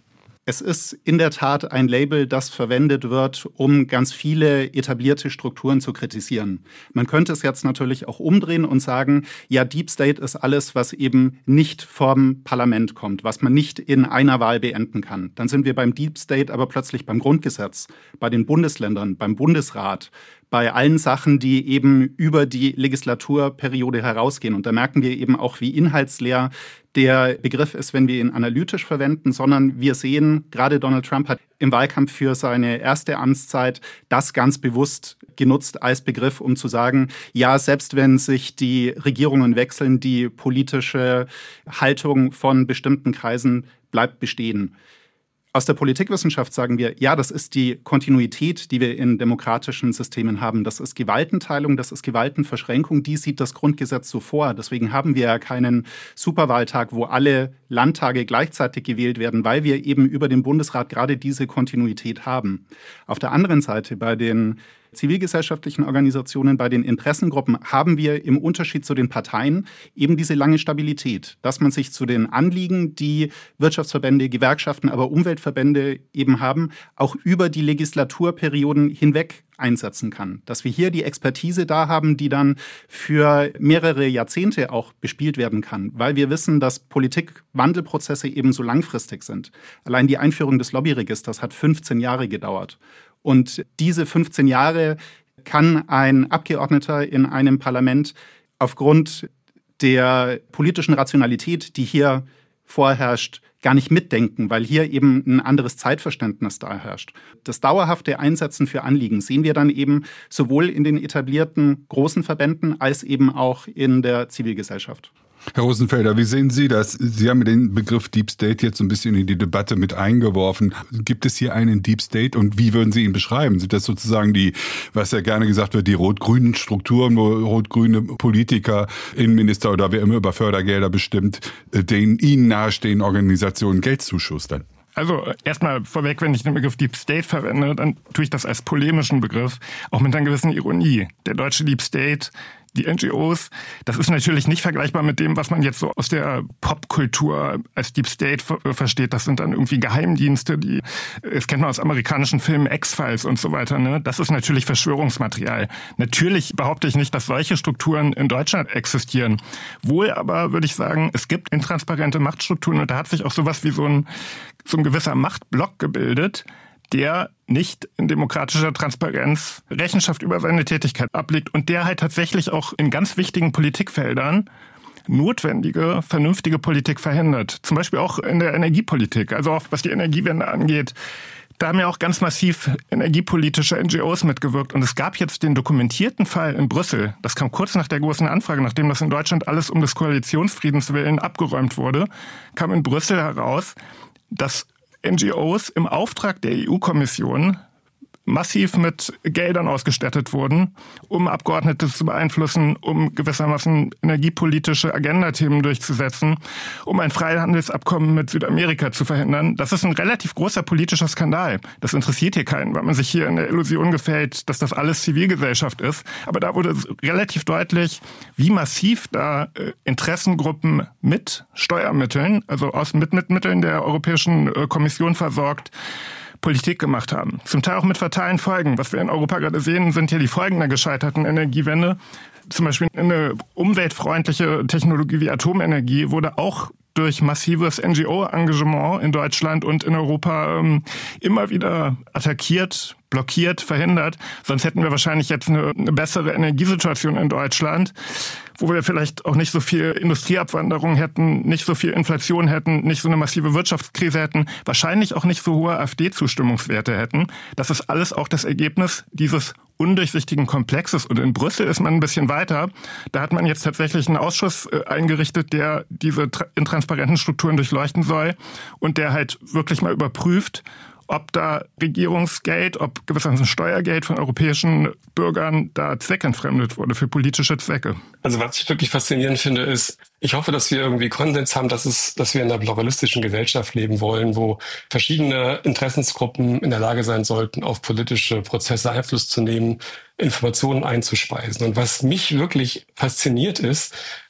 Es ist in der Tat ein Label, das verwendet wird, um ganz viele etablierte Strukturen zu kritisieren. Man könnte es jetzt natürlich auch umdrehen und sagen, ja, Deep State ist alles, was eben nicht vom Parlament kommt, was man nicht in einer Wahl beenden kann. Dann sind wir beim Deep State aber plötzlich beim Grundgesetz, bei den Bundesländern, beim Bundesrat, bei allen Sachen, die eben über die Legislaturperiode herausgehen. Und da merken wir eben auch, wie inhaltsleer der Begriff ist, wenn wir ihn analytisch verwenden, sondern wir sehen, gerade Donald Trump hat im Wahlkampf für seine erste Amtszeit das ganz bewusst genutzt als Begriff, um zu sagen, ja, selbst wenn sich die Regierungen wechseln, die politische Haltung von bestimmten Kreisen bleibt bestehen. Aus der Politikwissenschaft sagen wir, ja, das ist die Kontinuität, die wir in demokratischen Systemen haben. Das ist Gewaltenteilung, das ist Gewaltenverschränkung, die sieht das Grundgesetz so vor. Deswegen haben wir ja keinen Superwahltag, wo alle Landtage gleichzeitig gewählt werden, weil wir eben über den Bundesrat gerade diese Kontinuität haben. Auf der anderen Seite bei den zivilgesellschaftlichen Organisationen, bei den Interessengruppen haben wir im Unterschied zu den Parteien eben diese lange Stabilität, dass man sich zu den Anliegen, die Wirtschaftsverbände, Gewerkschaften, aber Umweltverbände eben haben, auch über die Legislaturperioden hinweg einsetzen kann. Dass wir hier die Expertise da haben, die dann für mehrere Jahrzehnte auch bespielt werden kann, weil wir wissen, dass Politikwandelprozesse eben so langfristig sind. Allein die Einführung des Lobbyregisters hat 15 Jahre gedauert. Und diese 15 Jahre kann ein Abgeordneter in einem Parlament aufgrund der politischen Rationalität, die hier vorherrscht, gar nicht mitdenken, weil hier eben ein anderes Zeitverständnis da herrscht. Das dauerhafte Einsetzen für Anliegen sehen wir dann eben sowohl in den etablierten großen Verbänden als eben auch in der Zivilgesellschaft. Herr Rosenfelder, wie sehen Sie das? Sie haben den Begriff Deep State jetzt so ein bisschen in die Debatte mit eingeworfen. Gibt es hier einen Deep State und wie würden Sie ihn beschreiben? Sind das sozusagen die, was ja gerne gesagt wird, die rot-grünen Strukturen, wo rot-grüne Politiker, Innenminister oder wer immer über Fördergelder bestimmt, den ihnen nahestehenden Organisationen Geld zuschustern? Also erstmal vorweg, wenn ich den Begriff Deep State verwende, dann tue ich das als polemischen Begriff, auch mit einer gewissen Ironie. Der deutsche Deep State, die NGOs, das ist natürlich nicht vergleichbar mit dem, was man jetzt so aus der Popkultur als Deep State versteht. Das sind dann irgendwie Geheimdienste, das kennt man aus amerikanischen Filmen, X-Files und so weiter. Ne? Das ist natürlich Verschwörungsmaterial. Natürlich behaupte ich nicht, dass solche Strukturen in Deutschland existieren. Wohl aber würde ich sagen, es gibt intransparente Machtstrukturen und da hat sich auch sowas wie so ein gewisser Machtblock gebildet, der nicht in demokratischer Transparenz Rechenschaft über seine Tätigkeit ablegt und der halt tatsächlich auch in ganz wichtigen Politikfeldern notwendige, vernünftige Politik verhindert. Zum Beispiel auch in der Energiepolitik, also auch was die Energiewende angeht. Da haben ja auch ganz massiv energiepolitische NGOs mitgewirkt. Und es gab jetzt den dokumentierten Fall in Brüssel. Das kam kurz nach der großen Anfrage, nachdem das in Deutschland alles um des Koalitionsfriedens willen abgeräumt wurde, kam in Brüssel heraus, dass NGOs im Auftrag der EU-Kommission massiv mit Geldern ausgestattet wurden, um Abgeordnete zu beeinflussen, um gewissermaßen energiepolitische Agendathemen durchzusetzen, um ein Freihandelsabkommen mit Südamerika zu verhindern. Das ist ein relativ großer politischer Skandal. Das interessiert hier keinen, weil man sich hier in der Illusion gefällt, dass das alles Zivilgesellschaft ist. Aber da wurde relativ deutlich, wie massiv da Interessengruppen mit Steuermitteln, also mit Mitteln der Europäischen Kommission versorgt, Politik gemacht haben. Zum Teil auch mit fatalen Folgen. Was wir in Europa gerade sehen, sind ja die Folgen der gescheiterten Energiewende. Zum Beispiel eine umweltfreundliche Technologie wie Atomenergie wurde auch durch massives NGO-Engagement in Deutschland und in Europa immer wieder attackiert, blockiert, verhindert. Sonst hätten wir wahrscheinlich jetzt eine bessere Energiesituation in Deutschland, wo wir vielleicht auch nicht so viel Industrieabwanderung hätten, nicht so viel Inflation hätten, nicht so eine massive Wirtschaftskrise hätten, wahrscheinlich auch nicht so hohe AfD-Zustimmungswerte hätten. Das ist alles auch das Ergebnis dieses undurchsichtigen Komplexes. Und in Brüssel ist man ein bisschen weiter. Da hat man jetzt tatsächlich einen Ausschuss eingerichtet, der diese intransparenten Strukturen durchleuchten soll und der halt wirklich mal überprüft, ob da Regierungsgeld, ob gewissermaßen Steuergeld von europäischen Bürgern da zweckentfremdet wurde für politische Zwecke. Also was ich wirklich faszinierend finde, ist, ich hoffe, dass wir irgendwie Konsens haben, dass wir in einer pluralistischen Gesellschaft leben wollen, wo verschiedene Interessensgruppen in der Lage sein sollten, auf politische Prozesse Einfluss zu nehmen, Informationen einzuspeisen. Und was mich wirklich fasziniert ist,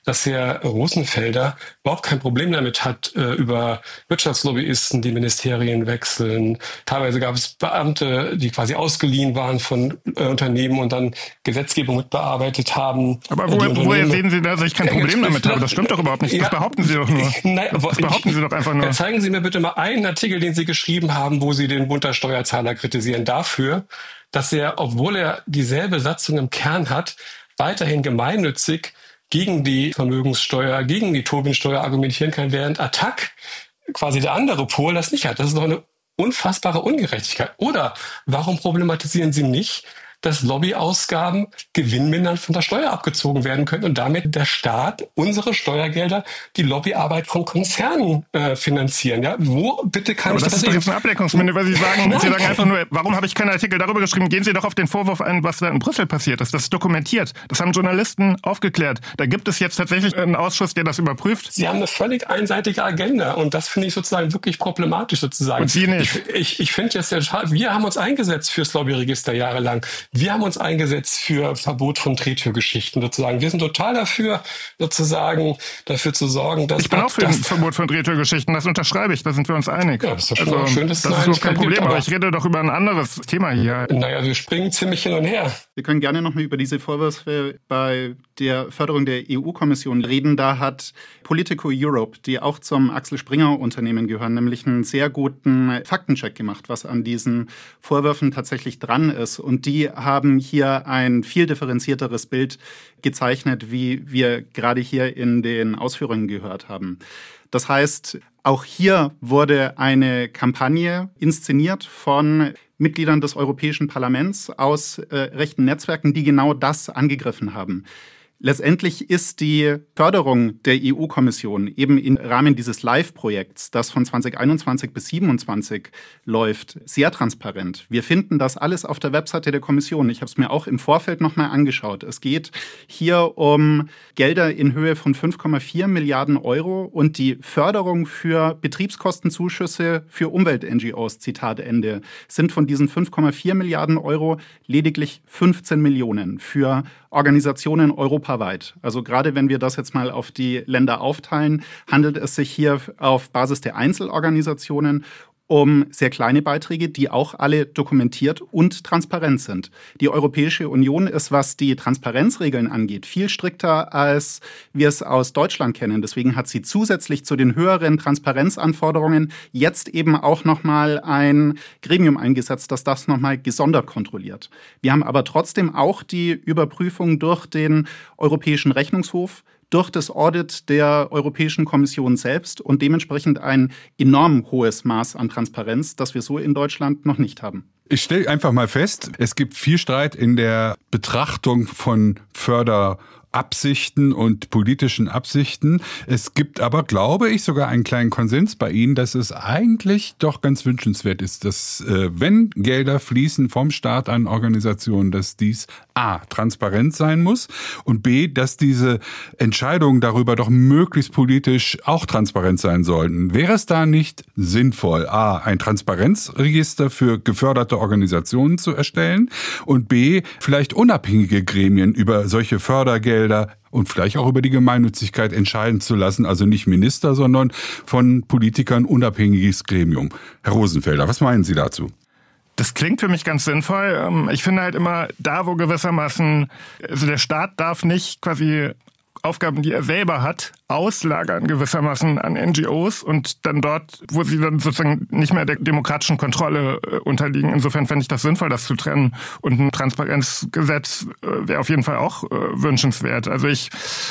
dass Herr Rosenfelder überhaupt kein Problem damit hat, über Wirtschaftslobbyisten die Ministerien wechseln. Teilweise gab es Beamte, die quasi ausgeliehen waren von Unternehmen und dann Gesetzgebung mitbearbeitet haben. Aber woher sehen Sie, dass ich kein Problem damit habe? Das stimmt doch überhaupt nicht. Das behaupten Sie doch nur. Das behaupten Sie doch einfach nur. Zeigen Sie mir bitte mal einen Artikel, den Sie geschrieben haben, wo Sie den Bund der Steuerzahler kritisieren dafür, dass er, obwohl er dieselbe Satzung im Kern hat, weiterhin gemeinnützig gegen die Vermögenssteuer, gegen die Tobin-Steuer argumentieren kann, während Attac, quasi der andere Pol, das nicht hat. Das ist doch eine unfassbare Ungerechtigkeit. Oder warum problematisieren Sie nicht, dass Lobbyausgaben gewinnmindernd von der Steuer abgezogen werden können und damit der Staat unsere Steuergelder die Lobbyarbeit von Konzernen finanzieren? Ja, wo bitte kann aber ich das ist doch jetzt eine Ablenkungsminde, weil Sie sagen einfach nur, warum habe ich keinen Artikel darüber geschrieben? Gehen Sie doch auf den Vorwurf ein, was da in Brüssel passiert ist. Das ist dokumentiert. Das haben Journalisten aufgeklärt. Da gibt es jetzt tatsächlich einen Ausschuss, der das überprüft. Sie haben eine völlig einseitige Agenda und das finde ich sozusagen wirklich problematisch sozusagen. Und Sie nicht. Ich finde jetzt wir haben uns eingesetzt fürs Lobbyregister jahrelang. Wir haben uns eingesetzt für Verbot von Drehtürgeschichten sozusagen. Wir sind total dafür, sozusagen dafür zu sorgen, dass... Ich bin auch für ein Verbot von Drehtürgeschichten, das unterschreibe ich, da sind wir uns einig. Ja, das ist doch schon mal schön, dass das ist so kein Problem, aber ich rede doch über ein anderes Thema hier. Naja, wir springen ziemlich hin und her. Wir können gerne nochmal über diese Vorwürfe bei der Förderung der EU-Kommission reden. Da hat Politico Europe, die auch zum Axel Springer-Unternehmen gehören, nämlich einen sehr guten Faktencheck gemacht, was an diesen Vorwürfen tatsächlich dran ist. Und die haben hier ein viel differenzierteres Bild gezeichnet, wie wir gerade hier in den Ausführungen gehört haben. Das heißt, auch hier wurde eine Kampagne inszeniert von Mitgliedern des Europäischen Parlaments aus rechten Netzwerken, die genau das angegriffen haben. Letztendlich ist die Förderung der EU-Kommission eben im Rahmen dieses LIFE-Projekts, das von 2021 bis 2027 läuft, sehr transparent. Wir finden das alles auf der Webseite der Kommission. Ich habe es mir auch im Vorfeld nochmal angeschaut. Es geht hier um Gelder in Höhe von 5,4 Milliarden Euro und die Förderung für Betriebskostenzuschüsse für Umwelt-NGOs, Zitat Ende, sind von diesen 5,4 Milliarden Euro lediglich 15 Millionen für Organisationen europaweit. Also gerade wenn wir das jetzt mal auf die Länder aufteilen, handelt es sich hier auf Basis der Einzelorganisationen um sehr kleine Beiträge, die auch alle dokumentiert und transparent sind. Die Europäische Union ist, was die Transparenzregeln angeht, viel strikter, als wir es aus Deutschland kennen. Deswegen hat sie zusätzlich zu den höheren Transparenzanforderungen jetzt eben auch nochmal ein Gremium eingesetzt, das das nochmal gesondert kontrolliert. Wir haben aber trotzdem auch die Überprüfung durch den Europäischen Rechnungshof, durch das Audit der Europäischen Kommission selbst und dementsprechend ein enorm hohes Maß an Transparenz, das wir so in Deutschland noch nicht haben. Ich stelle einfach mal fest, es gibt viel Streit in der Betrachtung von Förderabsichten und politischen Absichten. Es gibt aber, glaube ich, sogar einen kleinen Konsens bei Ihnen, dass es eigentlich doch ganz wünschenswert ist, dass wenn Gelder fließen vom Staat an Organisationen, dass dies A, transparent sein muss und B, dass diese Entscheidungen darüber doch möglichst politisch auch transparent sein sollten. Wäre es da nicht sinnvoll, A, ein Transparenzregister für geförderte Organisationen zu erstellen und B, vielleicht unabhängige Gremien über solche Fördergelder und vielleicht auch über die Gemeinnützigkeit entscheiden zu lassen, also nicht Minister, sondern von Politikern unabhängiges Gremium. Herr Rosenfelder, was meinen Sie dazu? Das klingt für mich ganz sinnvoll. Ich finde halt immer, da wo gewissermaßen, also der Staat darf nicht quasi Aufgaben, die er selber hat, auslagern gewissermaßen an NGOs und dann dort, wo sie dann sozusagen nicht mehr der demokratischen Kontrolle unterliegen. Insofern fände ich das sinnvoll, das zu trennen. Und ein Transparenzgesetz wäre auf jeden Fall auch wünschenswert. Also ich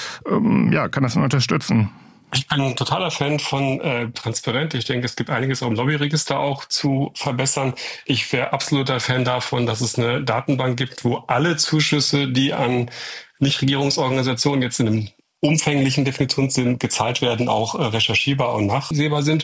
kann das nur unterstützen. Ich bin ein totaler Fan von transparent. Ich denke, es gibt einiges auch im Lobbyregister auch zu verbessern. Ich wäre absoluter Fan davon, dass es eine Datenbank gibt, wo alle Zuschüsse, die an Nichtregierungsorganisationen jetzt in einem umfänglichen Definitionssinn gezahlt werden, auch recherchierbar und nachsehbar sind.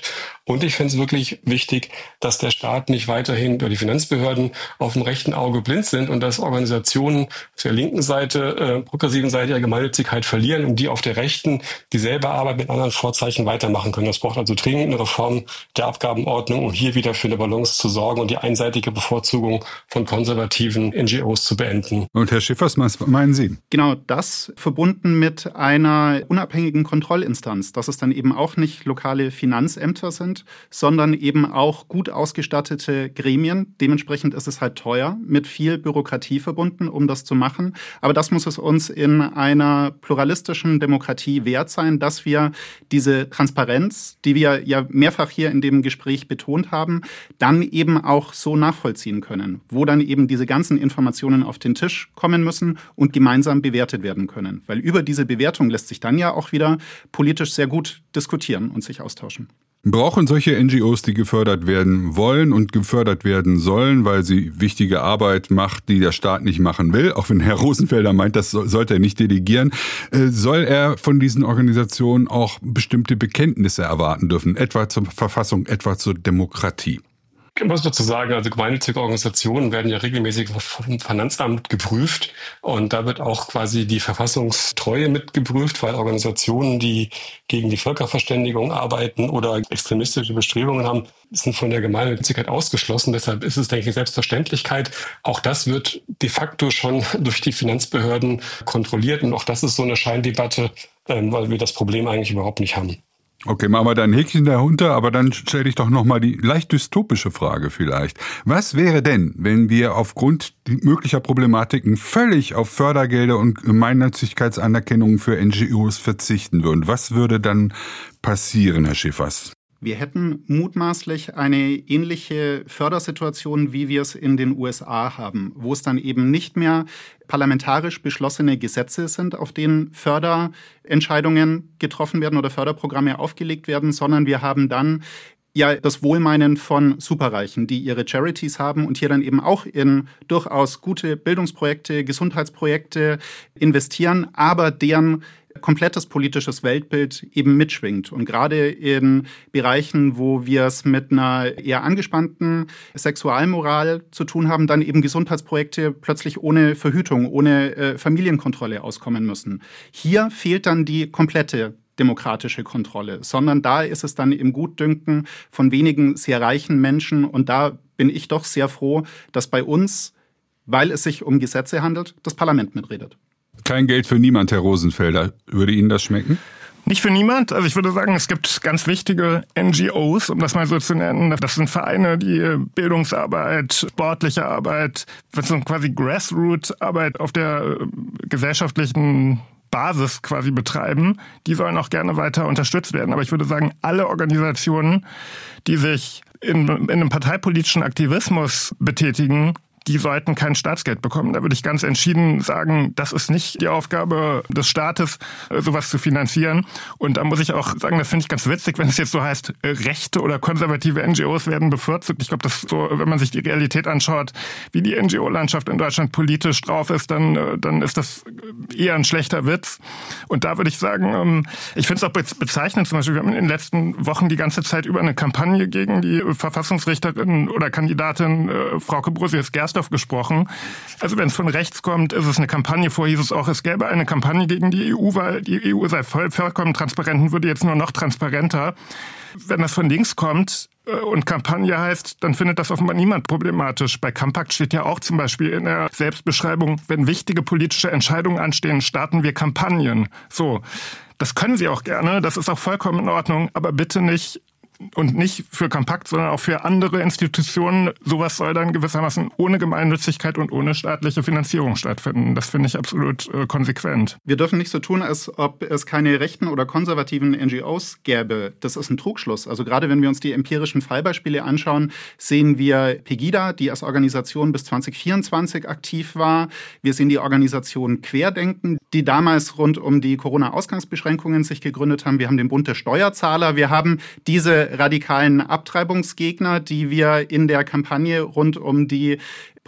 Und ich finde es wirklich wichtig, dass der Staat nicht weiterhin oder die Finanzbehörden auf dem rechten Auge blind sind und dass Organisationen auf der linken Seite, progressiven Seite ihre Gemeinnützigkeit verlieren und die auf der rechten dieselbe Arbeit mit anderen Vorzeichen weitermachen können. Das braucht also dringend eine Reform der Abgabenordnung, um hier wieder für eine Balance zu sorgen und die einseitige Bevorzugung von konservativen NGOs zu beenden. Und Herr Schiffers, was meinen Sie? Genau das verbunden mit einer unabhängigen Kontrollinstanz, dass es dann eben auch nicht lokale Finanzämter sind, sondern eben auch gut ausgestattete Gremien. Dementsprechend ist es halt teuer, mit viel Bürokratie verbunden, um das zu machen. Aber das muss es uns in einer pluralistischen Demokratie wert sein, dass wir diese Transparenz, die wir ja mehrfach hier in dem Gespräch betont haben, dann eben auch so nachvollziehen können, wo dann eben diese ganzen Informationen auf den Tisch kommen müssen und gemeinsam bewertet werden können. Weil über diese Bewertung lässt sich dann ja auch wieder politisch sehr gut diskutieren und sich austauschen. Brauchen solche NGOs, die gefördert werden wollen und gefördert werden sollen, weil sie wichtige Arbeit macht, die der Staat nicht machen will, auch wenn Herr Rosenfelder meint, das sollte er nicht delegieren, soll er von diesen Organisationen auch bestimmte Bekenntnisse erwarten dürfen, etwa zur Verfassung, etwa zur Demokratie? Ich muss dazu sagen, also gemeinnützige Organisationen werden ja regelmäßig vom Finanzamt geprüft und da wird auch quasi die Verfassungstreue mit geprüft, weil Organisationen, die gegen die Völkerverständigung arbeiten oder extremistische Bestrebungen haben, sind von der Gemeinnützigkeit ausgeschlossen. Deshalb ist es, denke ich, eine Selbstverständlichkeit. Auch das wird de facto schon durch die Finanzbehörden kontrolliert und auch das ist so eine Scheindebatte, weil wir das Problem eigentlich überhaupt nicht haben. Okay, machen wir da ein Häkchen dahinter, aber dann stelle ich doch nochmal die leicht dystopische Frage vielleicht. Was wäre denn, wenn wir aufgrund möglicher Problematiken völlig auf Fördergelder und Gemeinnützigkeitsanerkennungen für NGOs verzichten würden? Was würde dann passieren, Herr Schiffers? Wir hätten mutmaßlich eine ähnliche Fördersituation, wie wir es in den USA haben, wo es dann eben nicht mehr parlamentarisch beschlossene Gesetze sind, auf denen Förderentscheidungen getroffen werden oder Förderprogramme aufgelegt werden, sondern wir haben dann ja das Wohlmeinen von Superreichen, die ihre Charities haben und hier dann eben auch in durchaus gute Bildungsprojekte, Gesundheitsprojekte investieren, aber deren komplettes politisches Weltbild eben mitschwingt. Und gerade in Bereichen, wo wir es mit einer eher angespannten Sexualmoral zu tun haben, dann eben Gesundheitsprojekte plötzlich ohne Verhütung, ohne Familienkontrolle auskommen müssen. Hier fehlt dann die komplette demokratische Kontrolle, sondern da ist es dann im Gutdünken von wenigen sehr reichen Menschen. Und da bin ich doch sehr froh, dass bei uns, weil es sich um Gesetze handelt, das Parlament mitredet. Kein Geld für niemand, Herr Rosenfelder. Würde Ihnen das schmecken? Nicht für niemand. Also ich würde sagen, es gibt ganz wichtige NGOs, um das mal so zu nennen. Das sind Vereine, die Bildungsarbeit, sportliche Arbeit, was so quasi Grassroot-Arbeit auf der gesellschaftlichen Basis quasi betreiben. Die sollen auch gerne weiter unterstützt werden. Aber ich würde sagen, alle Organisationen, die sich in einem parteipolitischen Aktivismus betätigen, die sollten kein Staatsgeld bekommen. Da würde ich ganz entschieden sagen, das ist nicht die Aufgabe des Staates, sowas zu finanzieren. Und da muss ich auch sagen, das finde ich ganz witzig, wenn es jetzt so heißt, rechte oder konservative NGOs werden bevorzugt. Ich glaube, das ist so, wenn man sich die Realität anschaut, wie die NGO-Landschaft in Deutschland politisch drauf ist, dann ist das eher ein schlechter Witz. Und da würde ich sagen, ich finde es auch bezeichnend, zum Beispiel, wir haben in den letzten Wochen die ganze Zeit über eine Kampagne gegen die Verfassungsrichterin oder Kandidatin Frauke Brosius-Gersdorf gesprochen. Also wenn es von rechts kommt, ist es eine Kampagne. Vorher hieß es auch, es gäbe eine Kampagne gegen die EU, weil die EU sei vollkommen transparent und würde jetzt nur noch transparenter. Wenn das von links kommt und Kampagne heißt, dann findet das offenbar niemand problematisch. Bei Campact steht ja auch zum Beispiel in der Selbstbeschreibung, wenn wichtige politische Entscheidungen anstehen, starten wir Kampagnen. So, das können Sie auch gerne, das ist auch vollkommen in Ordnung, aber bitte nicht und nicht für Campact, sondern auch für andere Institutionen. Sowas soll dann gewissermaßen ohne Gemeinnützigkeit und ohne staatliche Finanzierung stattfinden. Das finde ich absolut konsequent. Wir dürfen nicht so tun, als ob es keine rechten oder konservativen NGOs gäbe. Das ist ein Trugschluss. Also gerade wenn wir uns die empirischen Fallbeispiele anschauen, sehen wir Pegida, die als Organisation bis 2024 aktiv war. Wir sehen die Organisation Querdenken, die damals rund um die Corona-Ausgangsbeschränkungen sich gegründet haben. Wir haben den Bund der Steuerzahler. Wir haben diese radikalen Abtreibungsgegner, die wir in der Kampagne rund um die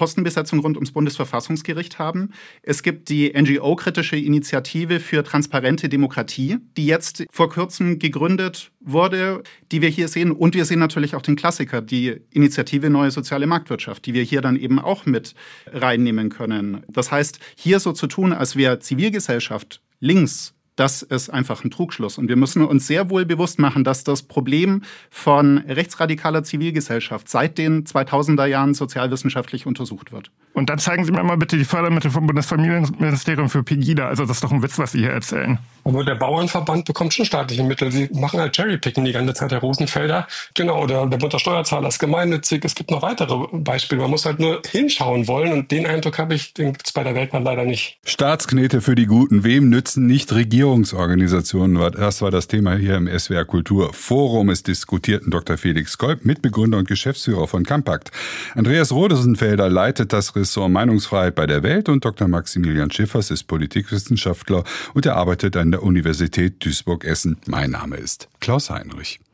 Postenbesetzung rund ums Bundesverfassungsgericht haben. Es gibt die NGO-kritische Initiative für transparente Demokratie, die jetzt vor kurzem gegründet wurde, die wir hier sehen. Und wir sehen natürlich auch den Klassiker, die Initiative Neue Soziale Marktwirtschaft, die wir hier dann eben auch mit reinnehmen können. Das heißt, hier so zu tun, als wäre Zivilgesellschaft links, das ist einfach ein Trugschluss. Und wir müssen uns sehr wohl bewusst machen, dass das Problem von rechtsradikaler Zivilgesellschaft seit den 2000er Jahren sozialwissenschaftlich untersucht wird. Und dann zeigen Sie mir mal bitte die Fördermittel vom Bundesfamilienministerium für Pegida. Also das ist doch ein Witz, was Sie hier erzählen. Aber der Bauernverband bekommt schon staatliche Mittel. Sie machen halt Cherrypicking die ganze Zeit, Herr Rosenfelder. Genau, der Bund der Steuerzahler ist gemeinnützig. Es gibt noch weitere Beispiele. Man muss halt nur hinschauen wollen. Und den Eindruck habe ich, den gibt es bei der Weltbahn leider nicht. Staatsknete für die Guten. Wem nützen nicht Regierungsorganisationen? Das war das Thema hier im SWR Kultur Forum. Es diskutierten Dr. Felix Kolb, Mitbegründer und Geschäftsführer von Campact. Andreas Rosenfelder leitet das Ressort Meinungsfreiheit bei der Welt und Dr. Maximilian Schiffers ist Politikwissenschaftler und er arbeitet an der Universität Duisburg-Essen. Mein Name ist Klaus Heinrich.